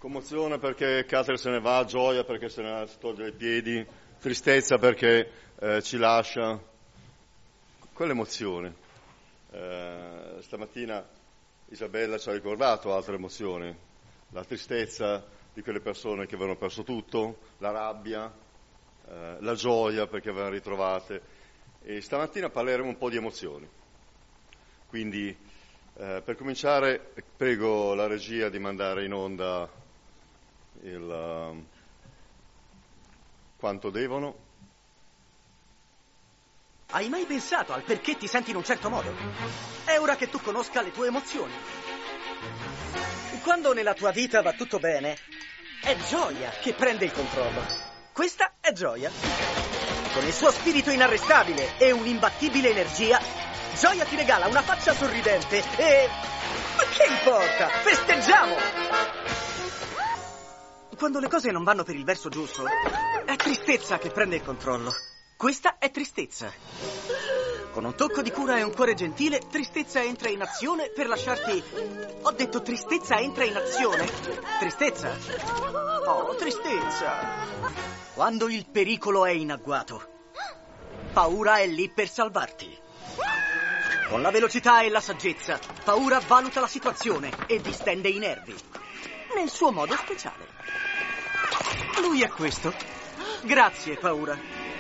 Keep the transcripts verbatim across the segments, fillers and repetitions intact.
Commozione perché Catherine se ne va, gioia perché se ne toglie i piedi, tristezza perché eh, ci lascia. Quelle emozioni. Eh, stamattina Isabella ci ha ricordato altre emozioni, la tristezza di quelle persone che avevano perso tutto, la rabbia, eh, la gioia perché avevano ritrovate. E stamattina parleremo un po' di emozioni. Quindi eh, per cominciare prego la regia di mandare in onda il uh, quanto devono. Hai mai pensato al perché ti senti in un certo modo? È ora che tu conosca le tue emozioni. Quando nella tua vita va tutto bene, è gioia che prende il controllo. Questa è gioia. Con il suo spirito inarrestabile e un'imbattibile energia, Gioia ti regala una faccia sorridente e... ma che importa? Festeggiamo! Quando le cose non vanno per il verso giusto, è tristezza che prende il controllo. Questa è tristezza. Con un tocco di cura e un cuore gentile, tristezza entra in azione per lasciarti... Ho detto tristezza entra in azione. Tristezza. Oh, tristezza. Quando il pericolo è in agguato, paura è lì per salvarti. Con la velocità e la saggezza, paura valuta la situazione e distende i nervi. Nel suo modo speciale. Lui è questo. Grazie, paura.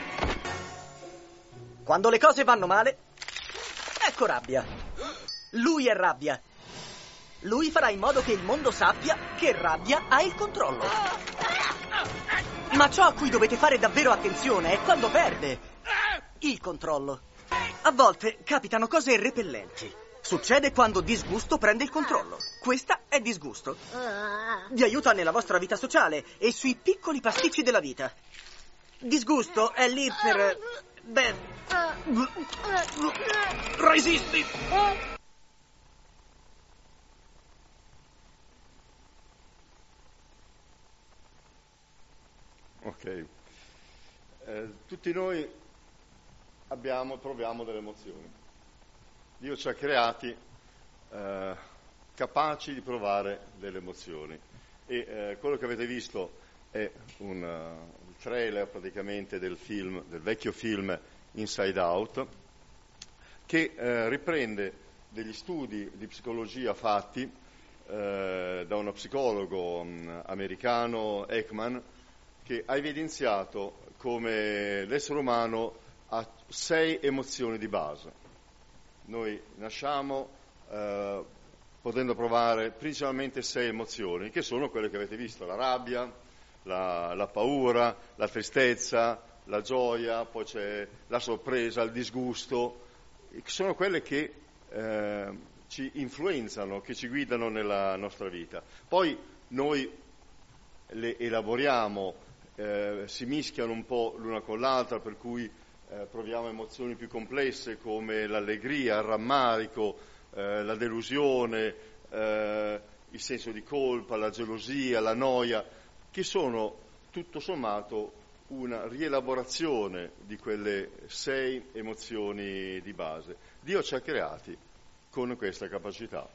Quando le cose vanno male, ecco rabbia. Lui è rabbia. Lui farà in modo che il mondo sappia che rabbia ha il controllo. Ma ciò a cui dovete fare davvero attenzione è quando perde il controllo. A volte capitano cose repellenti. Succede quando disgusto prende il controllo. Questa è disgusto. Vi aiuta nella vostra vita sociale e sui piccoli pasticci della vita. Disgusto è lì per... beh... resisti! Ok. Eh, tutti noi abbiamo, proviamo delle emozioni. Dio ci ha creati eh, capaci di provare delle emozioni e eh, quello che avete visto è un uh, trailer praticamente del film, del vecchio film Inside Out, che eh, riprende degli studi di psicologia fatti eh, da uno psicologo um, americano, Ekman, che ha evidenziato come l'essere umano ha sei emozioni di base. Noi nasciamo eh, potendo provare principalmente sei emozioni, che sono quelle che avete visto: la rabbia, la, la paura, la tristezza, la gioia, poi c'è la sorpresa, il disgusto, che sono quelle che eh, ci influenzano, che ci guidano nella nostra vita. Poi noi le elaboriamo, eh, si mischiano un po' l'una con l'altra, per cui Eh, proviamo emozioni più complesse come l'allegria, il rammarico, eh, la delusione, eh, il senso di colpa, la gelosia, la noia, che sono tutto sommato una rielaborazione di quelle sei emozioni di base. Dio ci ha creati con questa capacità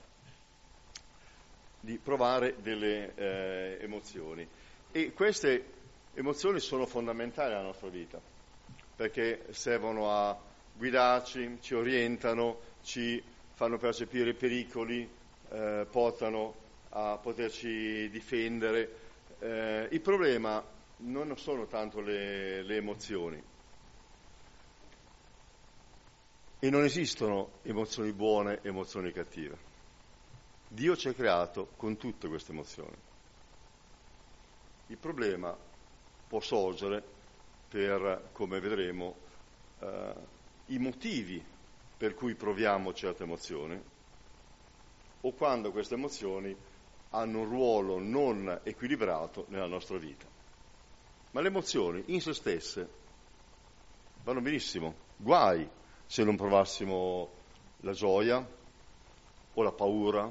di provare delle eh, emozioni e queste emozioni sono fondamentali nella nostra vita, perché servono a guidarci, ci orientano, ci fanno percepire i pericoli, eh, portano a poterci difendere. Eh, il problema non sono tanto le, le emozioni, e non esistono emozioni buone e emozioni cattive. Dio ci ha creato con tutte queste emozioni. Il problema può sorgere per, come vedremo, eh, i motivi per cui proviamo certe emozioni o quando queste emozioni hanno un ruolo non equilibrato nella nostra vita. Ma le emozioni in se stesse vanno benissimo, guai se non provassimo la gioia o la paura.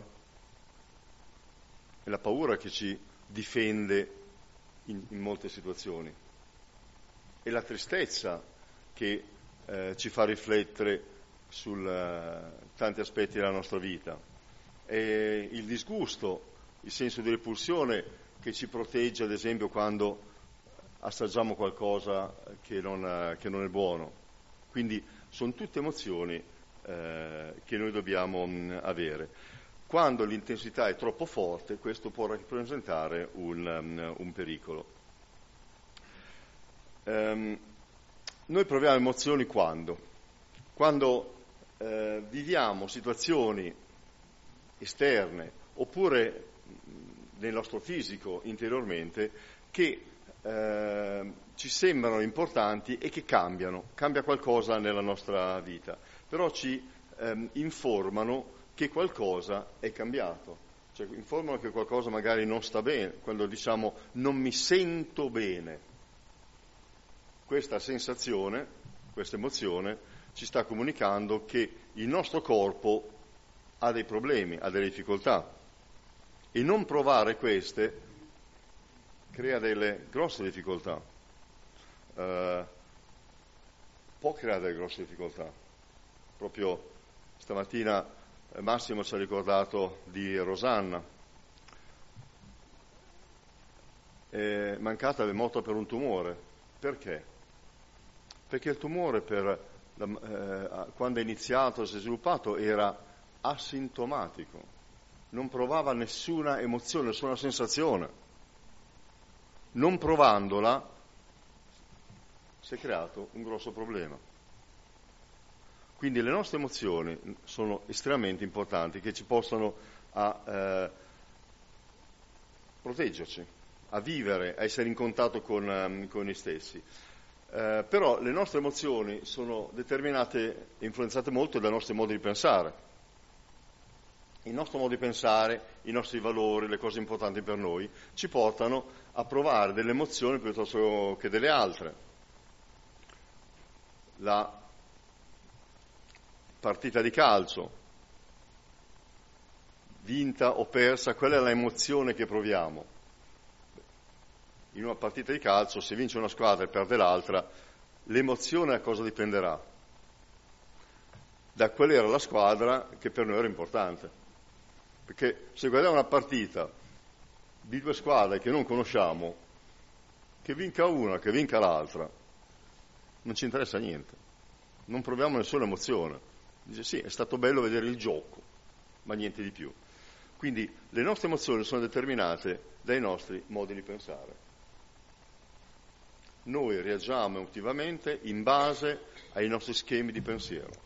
È la paura che ci difende in, in molte situazioni. È la tristezza che eh, ci fa riflettere su uh, tanti aspetti della nostra vita. È il disgusto, il senso di repulsione che ci protegge, ad esempio, quando assaggiamo qualcosa che non, che non è buono. Quindi sono tutte emozioni eh, che noi dobbiamo mh, avere. Quando l'intensità è troppo forte, questo può rappresentare un, um, un pericolo. Um, noi proviamo emozioni quando? Quando eh, viviamo situazioni esterne oppure nel nostro fisico interiormente che eh, ci sembrano importanti e che cambiano, cambia qualcosa nella nostra vita, però ci ehm, informano che qualcosa è cambiato, cioè informano che qualcosa magari non sta bene, quando diciamo non mi sento bene. Questa sensazione, questa emozione ci sta comunicando che il nostro corpo ha dei problemi, ha delle difficoltà e non provare queste crea delle grosse difficoltà, uh, può creare delle grosse difficoltà. Proprio stamattina eh, Massimo ci ha ricordato di Rosanna, è mancata, è morta per un tumore. Perché? Perché il tumore per, eh, quando è iniziato, si è sviluppato, era asintomatico, non provava nessuna emozione, nessuna sensazione. Non provandola si è creato un grosso problema. Quindi le nostre emozioni sono estremamente importanti, che ci possono a, eh, proteggerci, a vivere, a essere in contatto con, um, con noi stessi. Eh, però le nostre emozioni sono determinate e influenzate molto dai nostri modi di pensare. Il nostro modo di pensare, i nostri valori, le cose importanti per noi, ci portano a provare delle emozioni piuttosto che delle altre. La partita di calcio, vinta o persa, quella è l'emozione che proviamo. In una partita di calcio, se vince una squadra e perde l'altra, l'emozione a cosa dipenderà? Da quella era la squadra che per noi era importante. Perché se guardiamo una partita di due squadre che non conosciamo, che vinca una, che vinca l'altra, non ci interessa niente. Non proviamo nessuna emozione. Dice sì, è stato bello vedere il gioco, ma niente di più. Quindi le nostre emozioni sono determinate dai nostri modi di pensare. Noi reagiamo emotivamente in base ai nostri schemi di pensiero.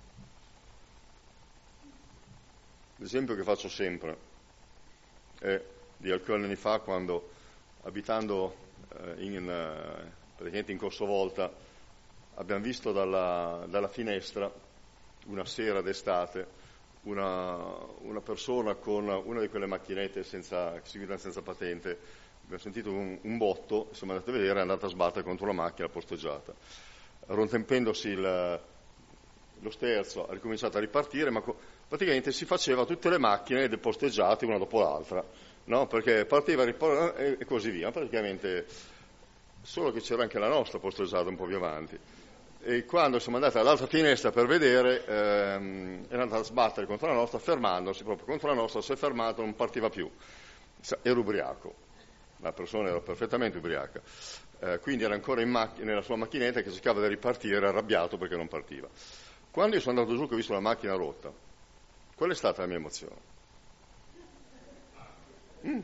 L'esempio che faccio sempre è di alcuni anni fa, quando, abitando eh, in, eh, praticamente in Corso Volta, abbiamo visto dalla, dalla finestra, una sera d'estate, una, una persona con una di quelle macchinette senza, che si guidano senza patente. Abbiamo sentito un, un botto, siamo andati a vedere, è andata a sbattere contro la macchina posteggiata. Rompendosi il, lo sterzo, ha ricominciato a ripartire, ma co- praticamente si faceva tutte le macchine posteggiate una dopo l'altra, no? Perché partiva ripar- e così via, praticamente, solo che c'era anche la nostra posteggiata un po' più avanti. E quando siamo andati all'altra finestra per vedere, ehm, era andata a sbattere contro la nostra, fermandosi proprio contro la nostra, si è fermato, non partiva più. Era ubriaco, la persona era perfettamente ubriaca, eh, quindi era ancora in macchina, nella sua macchinetta che cercava di ripartire, era arrabbiato perché non partiva. Quando io sono andato giù che ho visto la macchina rotta, qual è stata la mia emozione? Mm.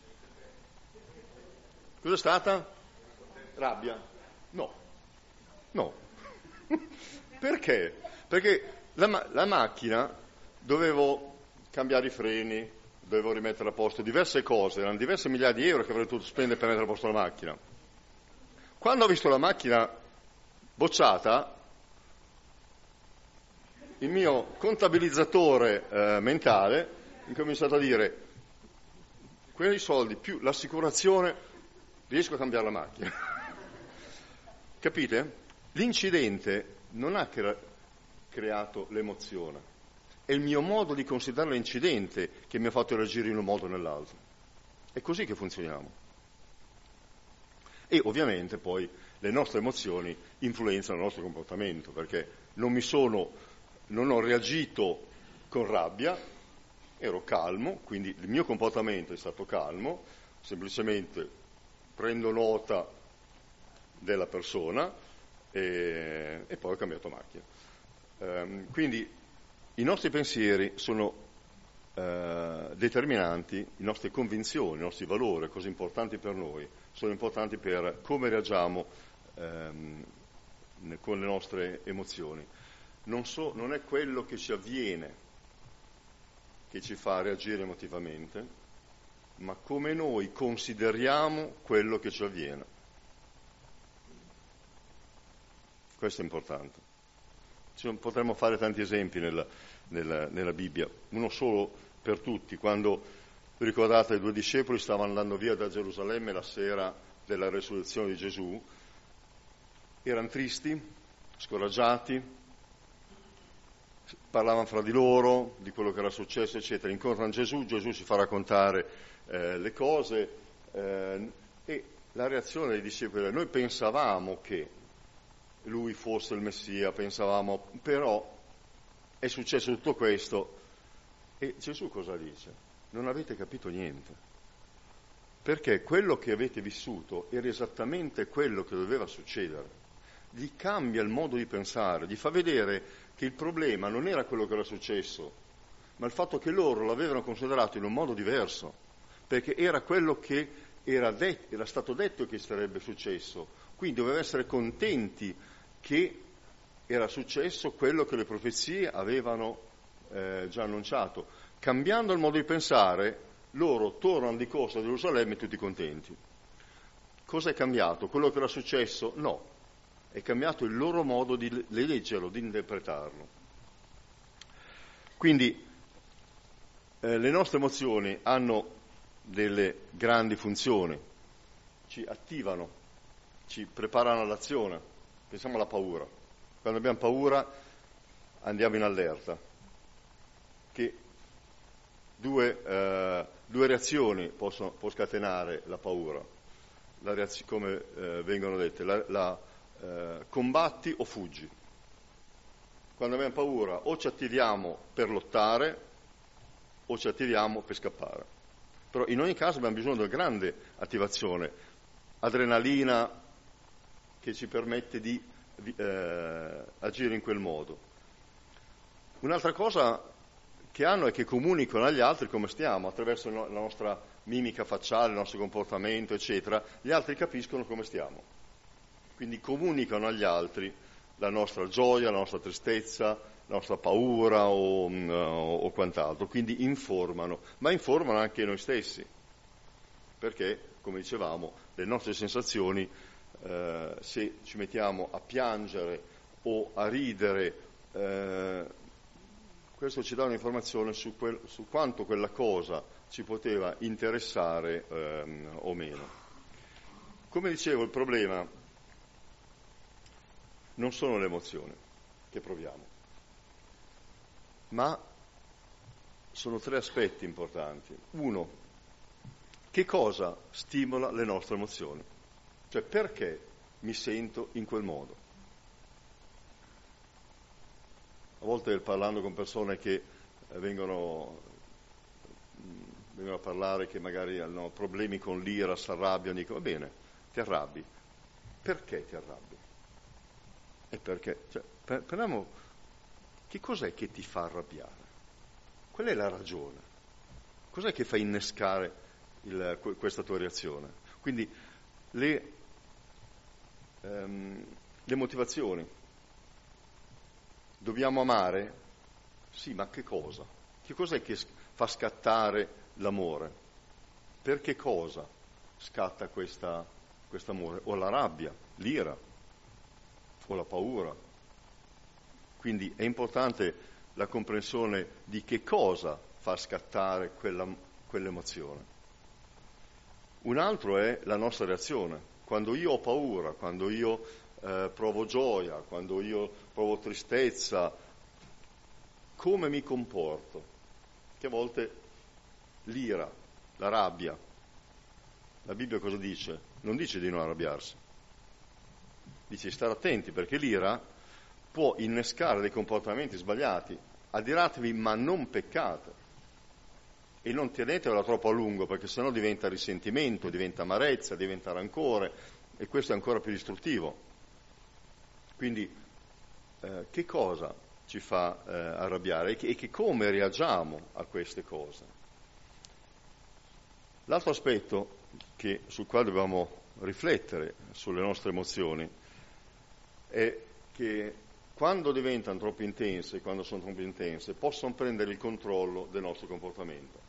Cos'è stata? Rabbia? No. No. Perché? Perché la, ma- la macchina, dovevo cambiare i freni, dovevo rimettere a posto diverse cose, erano diverse migliaia di euro che avrei dovuto spendere per mettere a posto la macchina. Quando ho visto la macchina bocciata, il mio contabilizzatore eh, mentale ha cominciato a dire: quei soldi più l'assicurazione, riesco a cambiare la macchina. Capite? L'incidente non ha cre- creato l'emozione, è il mio modo di considerare l'incidente che mi ha fatto reagire in un modo o nell'altro. È così che funzioniamo. E ovviamente poi le nostre emozioni influenzano il nostro comportamento, perché non mi sono, non ho reagito con rabbia, ero calmo, quindi il mio comportamento è stato calmo, semplicemente prendo nota della persona e, e poi ho cambiato macchina. Um, quindi i nostri pensieri sono uh, determinanti, le nostre convinzioni, i nostri valori, cose importanti per noi, sono importanti per come reagiamo um, con le nostre emozioni. Non, so, non è quello che ci avviene che ci fa reagire emotivamente, ma come noi consideriamo quello che ci avviene. Questo è importante. Ci potremmo fare tanti esempi nella, nella, nella Bibbia, uno solo per tutti. Quando, ricordate, i due discepoli stavano andando via da Gerusalemme la sera della resurrezione di Gesù, erano tristi, scoraggiati, parlavano fra di loro di quello che era successo, eccetera. Incontrano Gesù, Gesù ci fa raccontare eh, le cose eh, e la reazione dei discepoli: noi pensavamo che lui fosse il Messia, pensavamo, però è successo tutto questo. E Gesù cosa dice? Non avete capito niente, perché quello che avete vissuto era esattamente quello che doveva succedere. Gli cambia il modo di pensare, gli fa vedere che il problema non era quello che era successo, ma il fatto che loro l'avevano considerato in un modo diverso, perché era quello che era, det- era stato detto che sarebbe successo. Quindi dovevano essere contenti che era successo quello che le profezie avevano eh, già annunciato. Cambiando il modo di pensare, loro tornano di corsa a Gerusalemme tutti contenti. Cosa è cambiato? Quello che era successo? No. È cambiato il loro modo di leggerlo, di interpretarlo. Quindi eh, le nostre emozioni hanno delle grandi funzioni, ci attivano, ci preparano all'azione. Pensiamo alla paura. Quando abbiamo paura andiamo in allerta, che due, eh, due reazioni possono può scatenare la paura, la reazio- come eh, vengono dette, la, la Uh, combatti o fuggi. Quando abbiamo paura o ci attiviamo per lottare o ci attiviamo per scappare. Però in ogni caso abbiamo bisogno di una grande attivazione, adrenalina che ci permette di, di eh, agire in quel modo. Un'altra cosa che hanno è che comunicano agli altri come stiamo, attraverso la nostra mimica facciale, il nostro comportamento, eccetera. Gli altri capiscono come stiamo. Quindi comunicano agli altri la nostra gioia, la nostra tristezza, la nostra paura o, o, o quant'altro. Quindi informano, ma informano anche noi stessi, perché, come dicevamo, le nostre sensazioni, eh, se ci mettiamo a piangere o a ridere, eh, questo ci dà un'informazione su, quel, su quanto quella cosa ci poteva interessare eh, o meno. Come dicevo, il problema non sono le emozioni che proviamo, ma sono tre aspetti importanti. Uno, che cosa stimola le nostre emozioni? Cioè, perché mi sento in quel modo? A volte parlando con persone che vengono, vengono a parlare che magari hanno problemi con l'ira, si arrabbiano, dico, va bene, ti arrabbi. Perché ti arrabbi? E perché? Cioè, parliamo, che cos'è che ti fa arrabbiare? Qual è la ragione? Cos'è che fa innescare il, questa tua reazione? Quindi le, ehm, le motivazioni. Dobbiamo amare? Sì, ma che cosa? Che cos'è che fa scattare l'amore? Per che cosa scatta questa, quest'amore? O la rabbia, l'ira, o la paura. Quindi è importante la comprensione di che cosa fa scattare quella, quell'emozione. Un altro è la nostra reazione. Quando io ho paura, quando io eh, provo gioia, quando io provo tristezza, come mi comporto? Che a volte l'ira, la rabbia. La Bibbia cosa dice? Non dice di non arrabbiarsi. Dice stare attenti, perché l'ira può innescare dei comportamenti sbagliati. Adiratevi, ma non peccate. e non tenetevela troppo a lungo, perché sennò diventa risentimento, diventa amarezza, diventa rancore, e questo è ancora più distruttivo. Quindi eh, che cosa ci fa eh, arrabbiare e che, e che come reagiamo a queste cose? L'altro aspetto che, sul quale dobbiamo riflettere sulle nostre emozioni è che quando diventano troppo intense, quando sono troppo intense, possono prendere il controllo del nostro comportamento.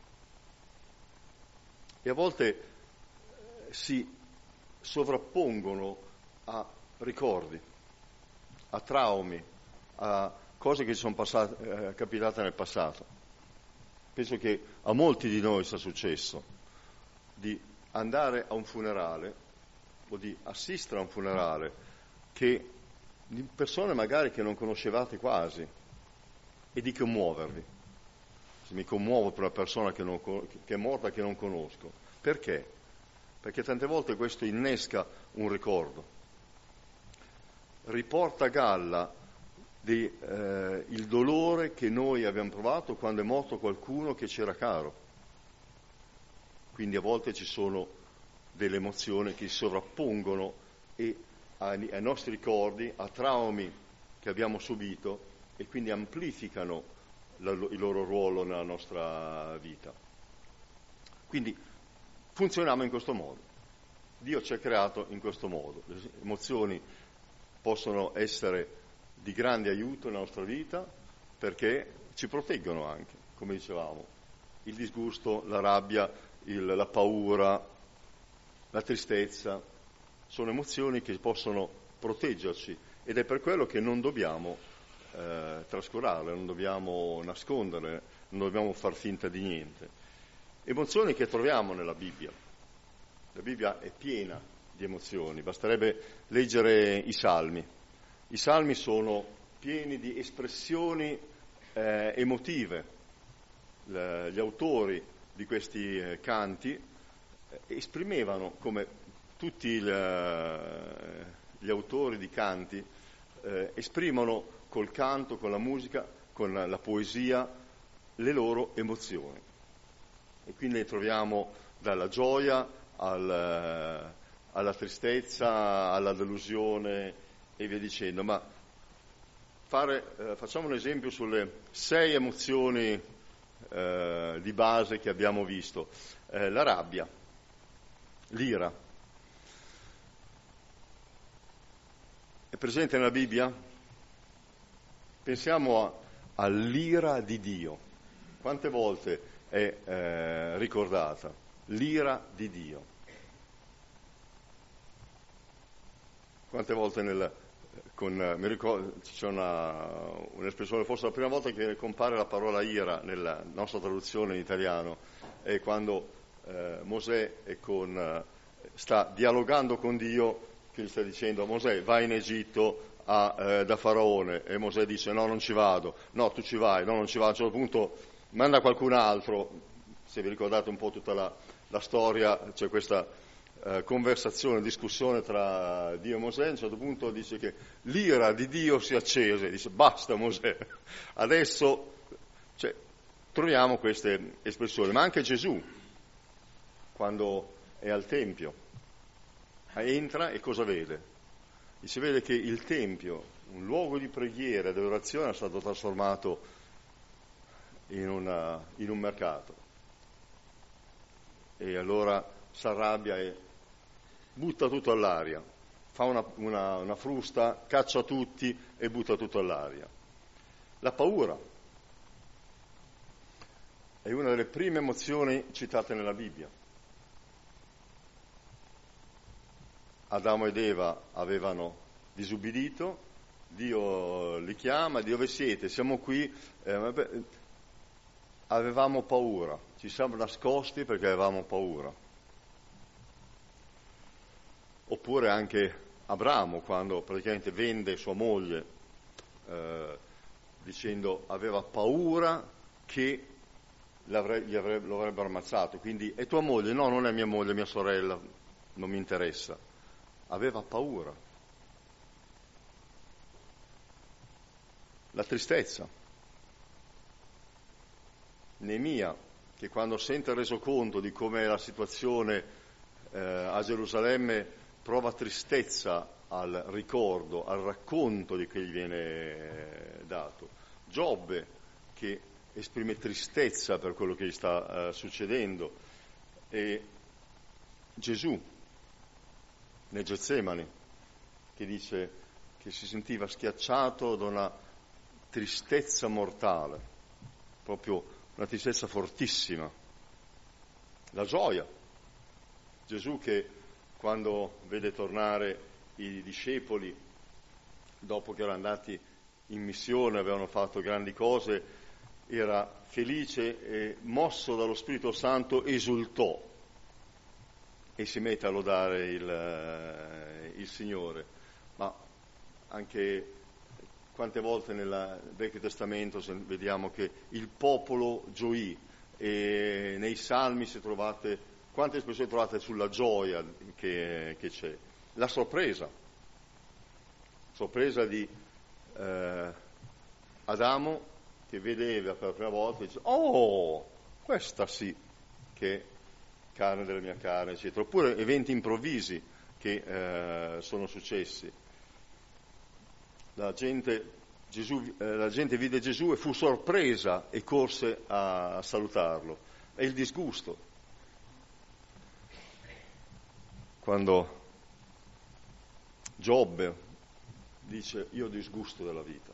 E a volte eh, si sovrappongono a ricordi, a traumi, a cose che ci sono passate, eh, capitate nel passato. Penso che a molti di noi sia successo di andare a un funerale o di assistere a un funerale che di persone magari che non conoscevate quasi e di commuovervi. Se mi commuovo per una persona che, non, che è morta che non conosco. Perché? Perché tante volte questo innesca un ricordo, riporta a galla di, eh, il dolore che noi abbiamo provato quando è morto qualcuno che c'era caro. Quindi a volte ci sono delle emozioni che si sovrappongono e ai, ai nostri ricordi, a traumi che abbiamo subito e quindi amplificano la, il loro ruolo nella nostra vita. Quindi funzioniamo in questo modo. Dio ci ha creato in questo modo. Le emozioni possono essere di grande aiuto nella nostra vita perché ci proteggono anche, come dicevamo. Il disgusto, la rabbia, il, la paura, la tristezza sono emozioni che possono proteggerci ed è per quello che non dobbiamo eh, trascurarle, non dobbiamo nasconderle, non dobbiamo far finta di niente. Emozioni che troviamo nella Bibbia. La Bibbia è piena di emozioni, basterebbe leggere i Salmi. I Salmi sono pieni di espressioni eh, emotive. Le, gli autori di questi eh, canti eh, esprimevano, come tutti il, eh, gli autori di canti, eh, esprimono col canto, con la musica, con la, la poesia, le loro emozioni. E quindi le troviamo dalla gioia al, alla tristezza, alla delusione e via dicendo. Ma fare, eh, facciamo un esempio sulle sei emozioni eh, di base che abbiamo visto. Eh, la rabbia, l'ira. È presente nella Bibbia? Pensiamo a, all'ira di Dio. Quante volte è eh, ricordata? L'ira di Dio. Quante volte nel, con, mi ricordo, c'è una, un'espressione, forse la prima volta che compare la parola ira nella nostra traduzione in italiano è quando eh, Mosè è con, eh, sta dialogando con Dio, che gli sta dicendo a Mosè vai in Egitto a, eh, da Faraone, e Mosè dice no non ci vado, no tu ci vai, no non ci vado, a un certo punto manda qualcun altro. Se vi ricordate un po' tutta la, la storia, c'è questa eh, conversazione, discussione tra Dio e Mosè. A un certo punto dice che l'ira di Dio si accese, dice basta Mosè, adesso cioè, troviamo queste espressioni. Ma anche Gesù, quando è al Tempio, entra e cosa vede? E si vede che il Tempio, un luogo di preghiera e di adorazione, è stato trasformato in, una, in un mercato. E allora si arrabbia e butta tutto all'aria, fa una, una, una frusta, caccia tutti e butta tutto all'aria. La paura è una delle prime emozioni citate nella Bibbia. Adamo ed Eva avevano disubbidito, Dio li chiama, di dove siete? Siamo qui, eh, vabbè, avevamo paura, ci siamo nascosti perché avevamo paura. Oppure anche Abramo, quando praticamente vende sua moglie, eh, dicendo aveva paura che l'avre, gli avrebbe, lo avrebbero ammazzato. Quindi è tua moglie? No, non è mia moglie, è mia sorella, non mi interessa. Aveva paura. La tristezza. Neemia che quando sente il resoconto di come è la situazione eh, a Gerusalemme prova tristezza al ricordo, al racconto di che gli viene dato. Giobbe che esprime tristezza per quello che gli sta eh, succedendo, e Gesù nel Getsemani che dice che si sentiva schiacciato da una tristezza mortale, proprio una tristezza fortissima. La gioia. Gesù che quando vede tornare i discepoli, dopo che erano andati in missione, avevano fatto grandi cose, era felice e mosso dallo Spirito Santo esultò e si mette a lodare il, il Signore. Ma anche quante volte nel Vecchio Testamento vediamo che il popolo gioì, e nei Salmi si trovate, quante espressioni trovate sulla gioia che, che c'è. La sorpresa, sorpresa di eh, Adamo che vede Eva per la prima volta e dice: oh, questa sì che è carne della mia carne, eccetera. Oppure eventi improvvisi che eh, sono successi. La gente, Gesù, eh, la gente vide Gesù e fu sorpresa e corse a, a salutarlo. È il disgusto. Quando Giobbe dice: io ho disgusto della vita.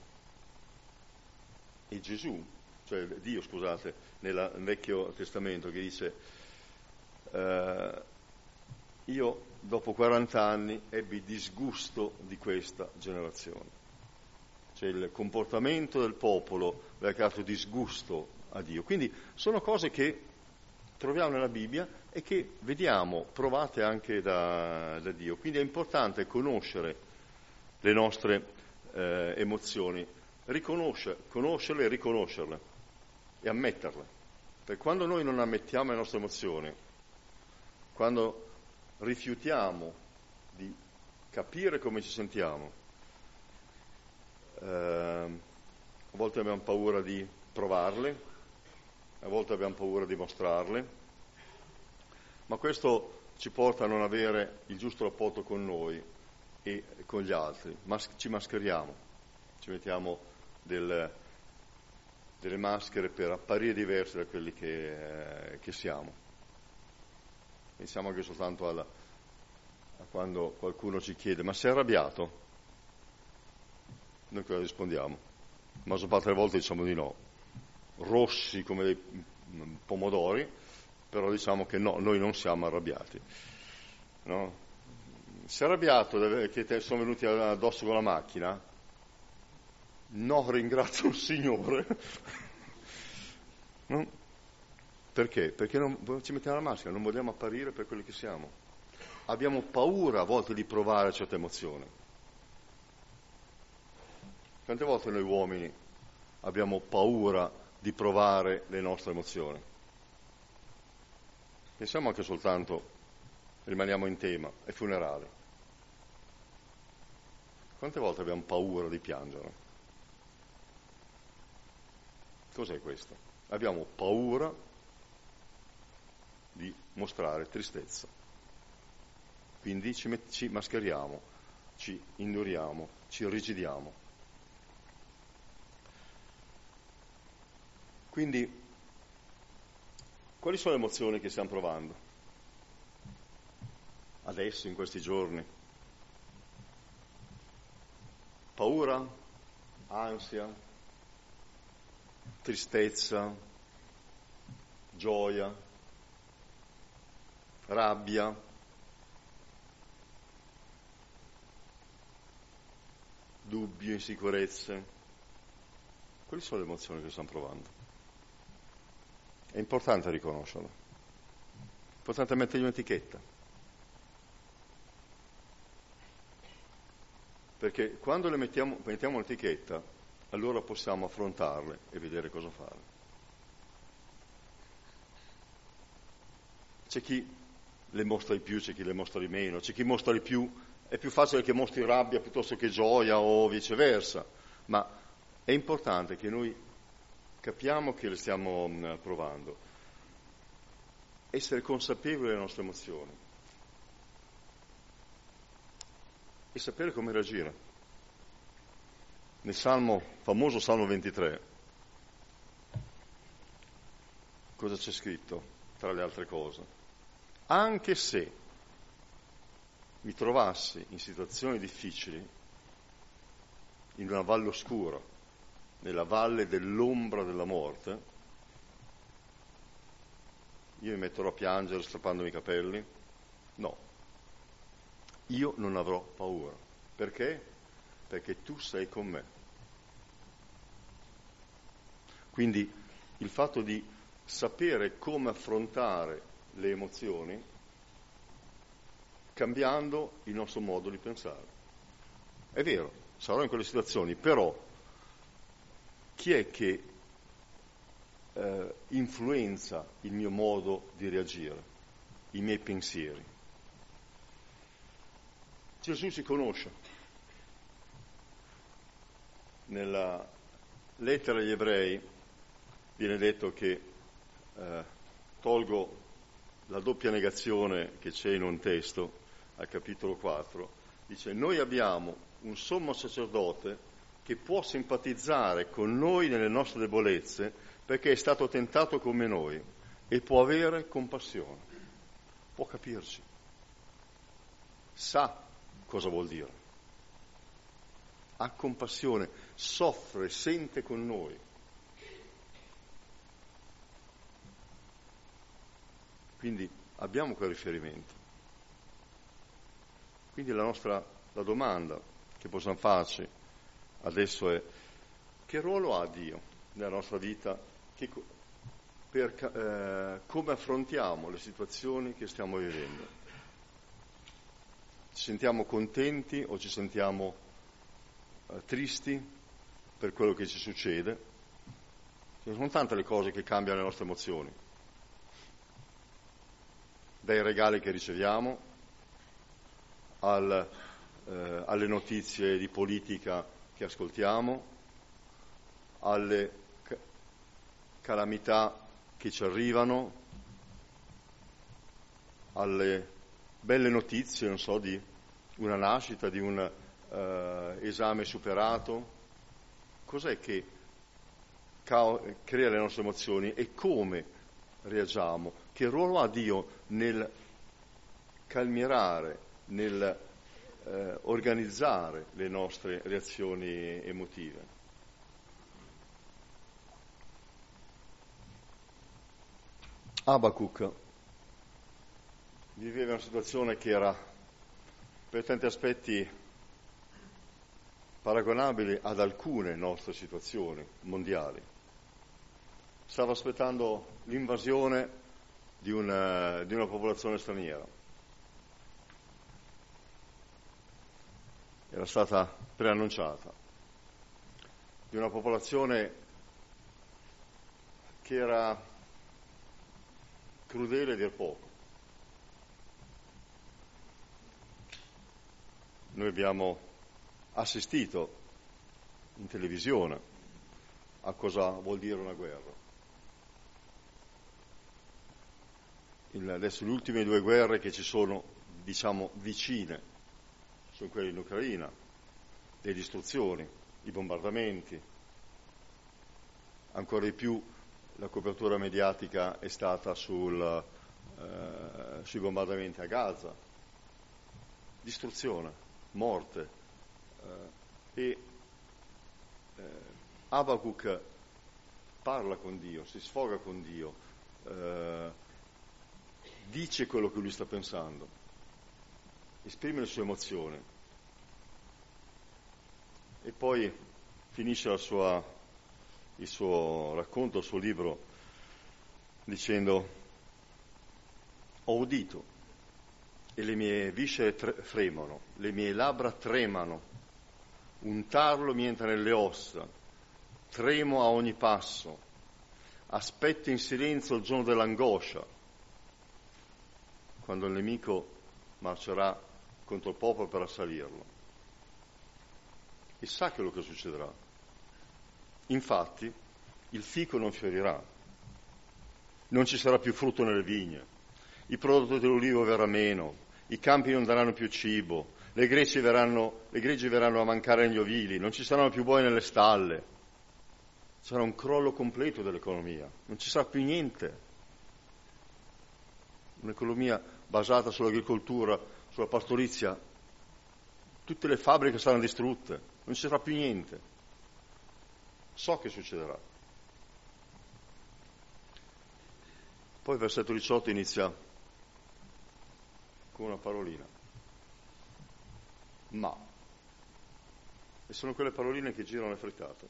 E Gesù, cioè Dio, scusate, nel Vecchio Testamento che dice: eh, io dopo quaranta anni ebbi disgusto di questa generazione. Cioè il comportamento del popolo aveva creato disgusto a Dio. Quindi sono cose che troviamo nella Bibbia e che vediamo provate anche da, da Dio. Quindi è importante conoscere le nostre eh, emozioni, riconoscere, conoscerle e riconoscerle e ammetterle. Perché quando noi non ammettiamo le nostre emozioni, quando rifiutiamo di capire come ci sentiamo, eh, a volte abbiamo paura di provarle, a volte abbiamo paura di mostrarle, ma questo ci porta a non avere il giusto rapporto con noi e con gli altri. Mas- ci mascheriamo, ci mettiamo del, delle maschere per apparire diversi da quelli che, eh, che siamo. Pensiamo anche soltanto alla, a quando qualcuno ci chiede: ma sei arrabbiato? Noi cosa rispondiamo? Ma la maggior parte delle volte diciamo di no, rossi come dei pomodori, però diciamo che no, noi non siamo arrabbiati. No? Sei arrabbiato che te sono venuti addosso con la macchina? No, ringrazio il Signore. No? Perché? Perché non, ci mettiamo la maschera, non vogliamo apparire per quelli che siamo. Abbiamo paura a volte di provare certe emozioni. Quante volte noi uomini abbiamo paura di provare le nostre emozioni? Pensiamo anche soltanto, rimaniamo in tema, ai funerali. Quante volte abbiamo paura di piangere? Cos'è questo? Abbiamo paura di mostrare tristezza. Quindi ci, met- ci mascheriamo, ci induriamo, ci irrigidiamo. Quindi, quali sono le emozioni che stiamo provando adesso, in questi giorni? Paura? Ansia? Tristezza? Gioia? Rabbia? Dubbio, insicurezze? Quali sono le emozioni che stiamo provando? È importante riconoscerle, è importante mettergli un'etichetta, perché quando le mettiamo, mettiamo un'etichetta, allora possiamo affrontarle e vedere cosa fare. C'è chi le mostra di più, c'è chi le mostra di meno, c'è chi mostra di più, è più facile che mostri rabbia piuttosto che gioia o viceversa, ma è importante che noi capiamo che le stiamo provando. essere consapevoli delle nostre emozioni e sapere come reagire. Nel Salmo, famoso Salmo ventitré, cosa c'è scritto, tra le altre cose? Anche se mi trovassi in situazioni difficili, in una valle oscura, nella valle dell'ombra della morte, io mi metterò a piangere strappandomi i capelli? No. Io non avrò paura. Perché? Perché tu sei con me. Quindi il fatto di sapere come affrontare le emozioni cambiando il nostro modo di pensare. È vero, sarò in quelle situazioni, però chi è che eh, influenza il mio modo di reagire, i miei pensieri? Gesù si conosce. Nella lettera agli ebrei viene detto che eh, tolgo la doppia negazione che c'è in un testo, al capitolo quattro, dice: noi abbiamo un sommo sacerdote che può simpatizzare con noi nelle nostre debolezze perché è stato tentato come noi e può avere compassione, può capirci, sa cosa vuol dire, ha compassione, soffre, sente con noi. Quindi abbiamo quel riferimento. Quindi la nostra la domanda che possiamo farci adesso è: che ruolo ha Dio nella nostra vita? Che, per, eh, come affrontiamo le situazioni che stiamo vivendo? Ci sentiamo contenti o ci sentiamo eh, tristi per quello che ci succede? Ci sono tante le cose che cambiano le nostre emozioni. Dai regali che riceviamo al, eh, alle notizie di politica che ascoltiamo, alle ca- calamità che ci arrivano, alle belle notizie, non so, di una nascita, di un eh, esame superato. Cos'è che ca- crea le nostre emozioni e come reagiamo? Che ruolo ha Dio nel calmierare, nel eh, organizzare le nostre reazioni emotive? Abacuc viveva una situazione che era per tanti aspetti paragonabile ad alcune nostre situazioni mondiali. Stava aspettando l'invasione di una, di una popolazione straniera. Era stata preannunciata, di una popolazione che era crudele a dir poco. Noi abbiamo assistito in televisione a cosa vuol dire una guerra. Il, adesso le ultime due guerre che ci sono, diciamo, vicine sono quelle in Ucraina, le distruzioni, i bombardamenti. Ancora di più la copertura mediatica è stata sul, eh, sui bombardamenti a Gaza. Distruzione, morte. Eh, e eh, Abacuc parla con Dio, si sfoga con Dio, eh, dice quello che lui sta pensando, esprime le sue emozioni e poi finisce la sua, il suo racconto, il suo libro dicendo: ho udito e le mie viscere tre- fremono, le mie labbra tremano, un tarlo mi entra nelle ossa, tremo a ogni passo, aspetto in silenzio il giorno dell'angoscia, quando il nemico marcerà contro il popolo per assalirlo. E sa quello che succederà. Infatti, il fico non fiorirà, non ci sarà più frutto nelle vigne, il prodotto dell'olivo verrà meno, i campi non daranno più cibo, le greggi verranno, le greggi verranno a mancare negli ovili, non ci saranno più buoi nelle stalle, sarà un crollo completo dell'economia, non ci sarà più niente. Un'economia basata sull'agricoltura, sulla pastorizia, tutte le fabbriche saranno distrutte, non ci sarà più niente. So che succederà. Poi il versetto diciotto inizia con una parolina. Ma. E sono quelle paroline che girano le frittate.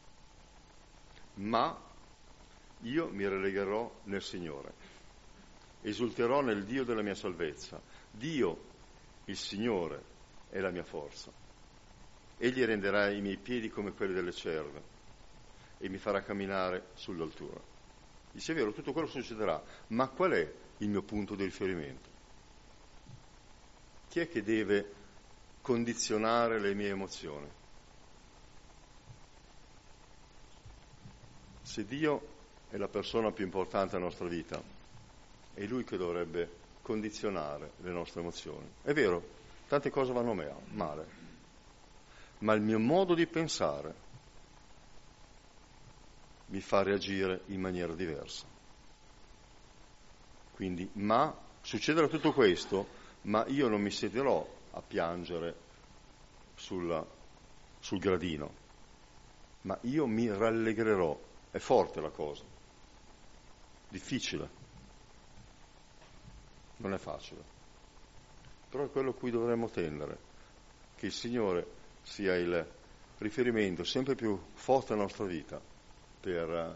Ma io mi relegherò nel Signore, esulterò nel Dio della mia salvezza. Dio, il Signore, è la mia forza. Egli renderà i miei piedi come quelli delle cerve e mi farà camminare sull'altura. Dice: è vero, tutto quello succederà, ma qual è il mio punto di riferimento? Chi è che deve condizionare le mie emozioni? Se Dio è la persona più importante della nostra vita, è Lui che dovrebbe condizionare le nostre emozioni. È vero, tante cose vanno male, ma il mio modo di pensare mi fa reagire in maniera diversa. Quindi, ma succederà tutto questo, ma io non mi siederò a piangere sulla, sul gradino, ma io mi rallegrerò. È forte la cosa, difficile, non è facile, però è quello a cui dovremmo tendere, che il Signore sia il riferimento sempre più forte nella nostra vita per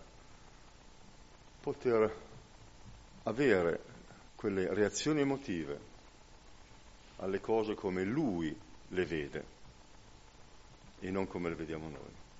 poter avere quelle reazioni emotive alle cose come Lui le vede e non come le vediamo noi.